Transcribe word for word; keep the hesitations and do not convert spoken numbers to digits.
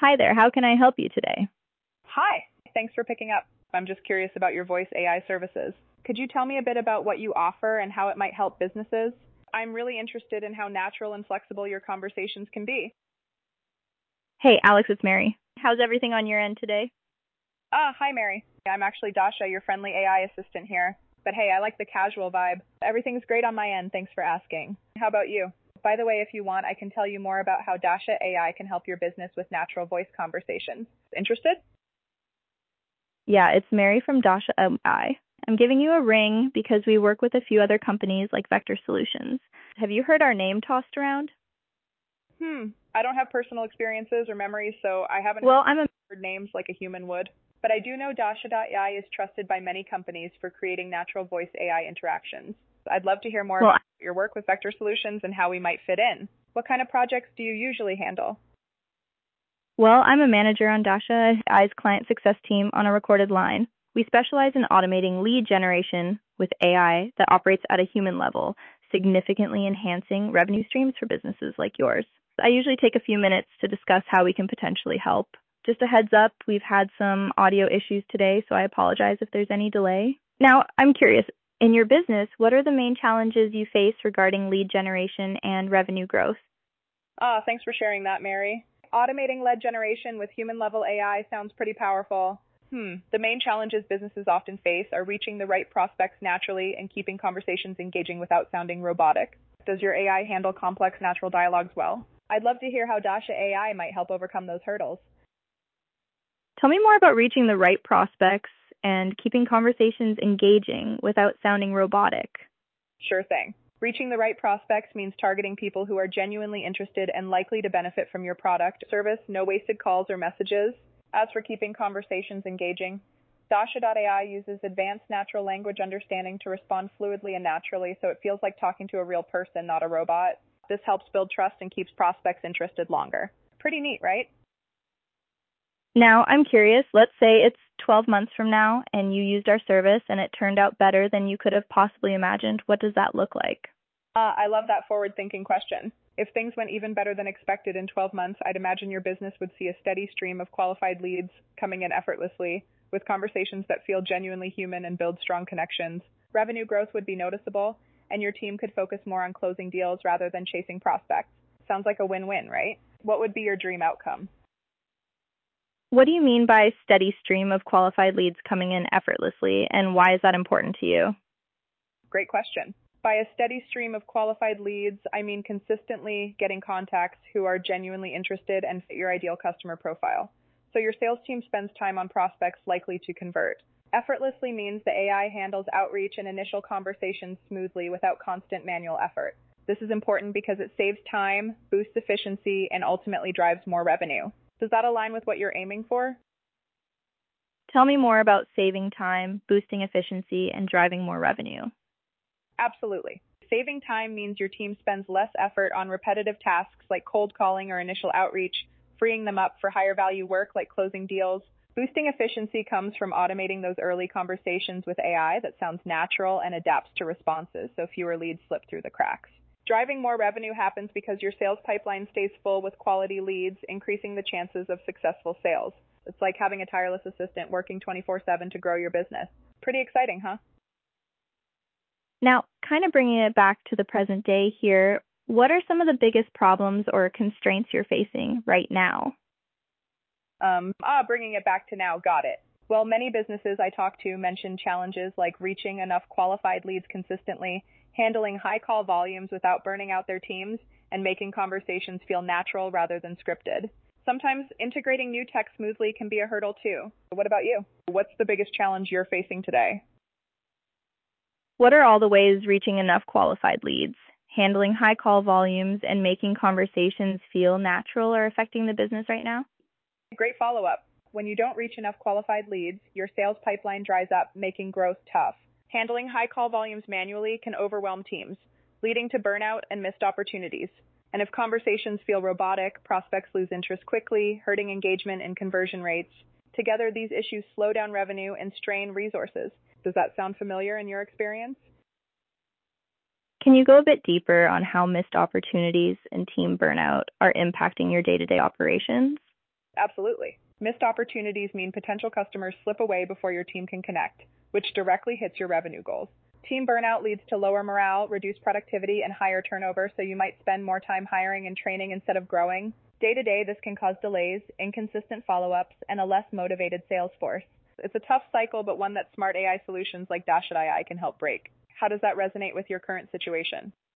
Hi there, how can I help you today? Hi, thanks for picking up. I'm just curious about your voice A I services. Could you tell me a bit about what you offer and how it might help businesses? I'm really interested in how natural and flexible your conversations can be. Hey, Alex, it's Mary. How's everything on your end today? Ah, hi, Mary. I'm actually Dasha, your friendly A I assistant here. But hey, I like the casual vibe. Everything's great on my end, thanks for asking. How about you? By the way, if you want, I can tell you more about how Dasha A I can help your business with natural voice conversations. Interested? Yeah, it's Mary from Dasha A I. I'm giving you a ring because we work with a few other companies like Vector Solutions. Have you heard our name tossed around? Hmm, I don't have personal experiences or memories, so I haven't Well, I'm a heard names like a human would. But I do know Dasha dot A I is trusted by many companies for creating natural voice A I interactions. I'd love to hear more well, about your work with Vector Solutions and how we might fit in. What kind of projects do you usually handle? well, I'm a manager on Dasha A I's client success team on a recorded line. We specialize in automating lead generation with A I that operates at a human level, significantly enhancing revenue streams for businesses like yours. I usually take a few minutes to discuss how we can potentially help. Just a heads up, we've had some audio issues today, so I apologize if there's any delay. Now, I'm curious, in your business, what are the main challenges you face regarding lead generation and revenue growth? Ah, thanks for sharing that, Mary. Automating lead generation with human level A I sounds pretty powerful. Hmm. The main challenges businesses often face are reaching the right prospects naturally and keeping conversations engaging without sounding robotic. Does your A I handle complex natural dialogues well? I'd love to hear how Dasha A I might help overcome those hurdles. Tell me more about reaching the right prospects and keeping conversations engaging without sounding robotic. Sure thing. Reaching the right prospects means targeting people who are genuinely interested and likely to benefit from your product, service, no wasted calls or messages. As for keeping conversations engaging, Dasha dot A I uses advanced natural language understanding to respond fluidly and naturally, so it feels like talking to a real person, not a robot. This helps build trust and keeps prospects interested longer. Pretty neat, right? Now, I'm curious, let's say it's twelve months from now and you used our service and it turned out better than you could have possibly imagined. What does that look like? Uh, I love that forward-thinking question. If things went even better than expected in twelve months, I'd imagine your business would see a steady stream of qualified leads coming in effortlessly, with conversations that feel genuinely human and build strong connections. Revenue growth would be noticeable, and your team could focus more on closing deals rather than chasing prospects. Sounds like a win-win, right? What would be your dream outcome? What do you mean by steady stream of qualified leads coming in effortlessly, and why is that important to you? Great question. By a steady stream of qualified leads, I mean consistently getting contacts who are genuinely interested and fit your ideal customer profile. So your sales team spends time on prospects likely to convert. Effortlessly means the A I handles outreach and initial conversations smoothly without constant manual effort. This is important because it saves time, boosts efficiency, and ultimately drives more revenue. Does that align with what you're aiming for? Tell me more about saving time, boosting efficiency, and driving more revenue. Absolutely. Saving time means your team spends less effort on repetitive tasks like cold calling or initial outreach, freeing them up for higher value work like closing deals. Boosting efficiency comes from automating those early conversations with A I that sounds natural and adapts to responses, so fewer leads slip through the cracks. Driving more revenue happens because your sales pipeline stays full with quality leads, increasing the chances of successful sales. It's like having a tireless assistant working twenty-four seven to grow your business. Pretty exciting, huh? Now, kind of bringing it back to the present day here, what are some of the biggest problems or constraints you're facing right now? Um, ah, bringing it back to now, got it. Well, many businesses I talk to mention challenges like reaching enough qualified leads consistently, handling high call volumes without burning out their teams, and making conversations feel natural rather than scripted. Sometimes integrating new tech smoothly can be a hurdle too. What about you? What's the biggest challenge you're facing today? What are all the ways reaching enough qualified leads, handling high call volumes, and making conversations feel natural are affecting the business right now? Great follow-up. When you don't reach enough qualified leads, your sales pipeline dries up, making growth tough. Handling high call volumes manually can overwhelm teams, leading to burnout and missed opportunities. And if conversations feel robotic, prospects lose interest quickly, hurting engagement and conversion rates. Together, these issues slow down revenue and strain resources. Does that sound familiar in your experience? Can you go a bit deeper on how missed opportunities and team burnout are impacting your day-to-day operations? Absolutely. Missed opportunities mean potential customers slip away before your team can connect, which directly hits your revenue goals. Team burnout leads to lower morale, reduced productivity, and higher turnover, so you might spend more time hiring and training instead of growing. Day to day, this can cause delays, inconsistent follow-ups, and a less motivated sales force. It's a tough cycle, but one that smart A I solutions like Dash dot A I can help break. How does that resonate with your current situation?